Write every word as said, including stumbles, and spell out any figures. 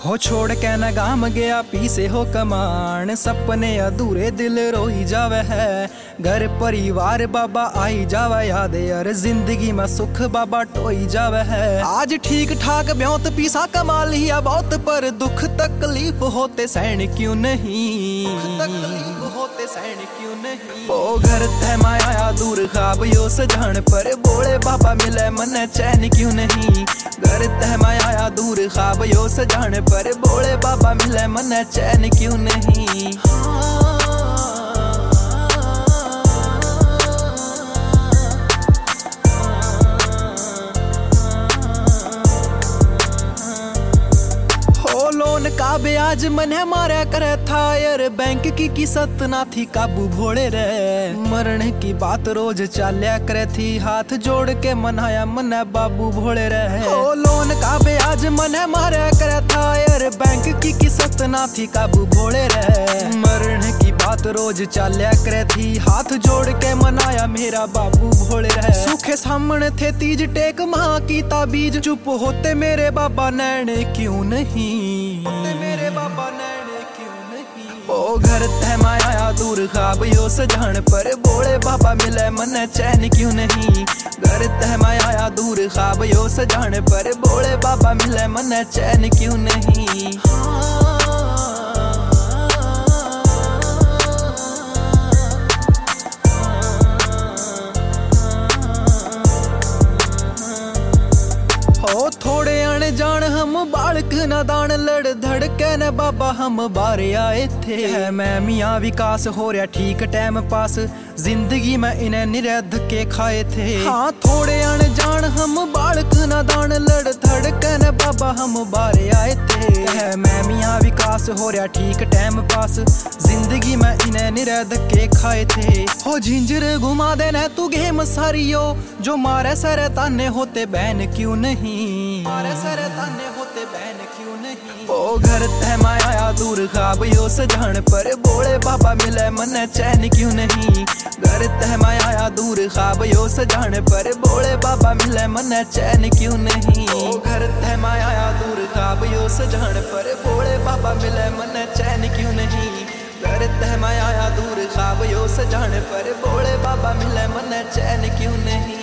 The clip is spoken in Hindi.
हो छोड़ के न गाम गया पीसे हो कमान, सपने अधूरे दिल रोई जावे है। घर परिवार बाबा आई जावे याद यार, जिंदगी में सुख बाबा टोई जावे है। आज ठीक ठाक ब्योत पीसा कमा लिया बहुत, पर दुख तकलीफ होते सहन क्यों नहीं, तकलीफ होते सहन क्यों नहीं। ओ घर तह माया दूर खाब यो सजान, पर बोले बाबा मिले मन चैन क्यों नहीं। घर तह माया दूर खाब यो सजान, पर बोले बाबा मिले मन चैन क्यों नहीं। लोन का ब्याज मने मारा करे था यार, बैंक की किस्त ना थी काबू भोड़े रे। मरने की बात रोज चाल्या करे थी, हाथ जोड़ के मनाया मने बाबू भोड़े रे। ओ लोन का ब्याज मने मारा करे था यार, बैंक की किस्त ना थी काबू भोड़े रे। मरने की बात रोज चाल्या करे थी, हाथ जोड़ के मनाया मेरा बाबू भोड़े रे। सूखे सामने थे तीज टेक माँ की ताबीज, चुप होते मेरे बाबा नैने क्यों नहीं, मेरे बाबा नैने क्यों नहीं। ओ घर तह माया दूर खाब यो सजान, पर बोले बाबा मिले मन चैन क्यों नहीं। घर तह माया दूर खाब यो सजान, पर बोले बाबा मिले मन चैन क्यों नहीं। ओ थोड़े अनजान हम बालक नादान, लड़ धड़के न बाबा हम बारे आए थे। मैं मियाँ विकास हो रहा ठीक टाइम पास, जिंदगी में इन्हें निरे धक्के खाए थे। हाँ थोड़े अनजान हम बालक नादान, लड़ धड़के न बाबा हम बारे आए थे। मैं मियाँ विकास हो रहा ठीक टाइम पास, जिंदगी में इन्हें निरे धक्के खाए थे। हो झिंझर घुमा देना तू गेम सारियो, जो मारे सरे ताने होते बहन क्यों नहीं, मारे सरे ताने होते बहन क्यों नहीं। ओ घर तह माया दूर खाब यो सजान, पर बोले बाबा मिले मन चैन क्यों नहीं। घर तह माया दूर खाब यो सजान, पर बोले बाबा मिले मन चैन क्यों नहीं। ओ घर तह माया दूर खाब यो सजान, पर बोले बाबा मिले मन चैन क्यों नहीं। घर तह माया दूर खाब यो सजान, पर बोले बाबा मिले मन चैन क्यों नहीं।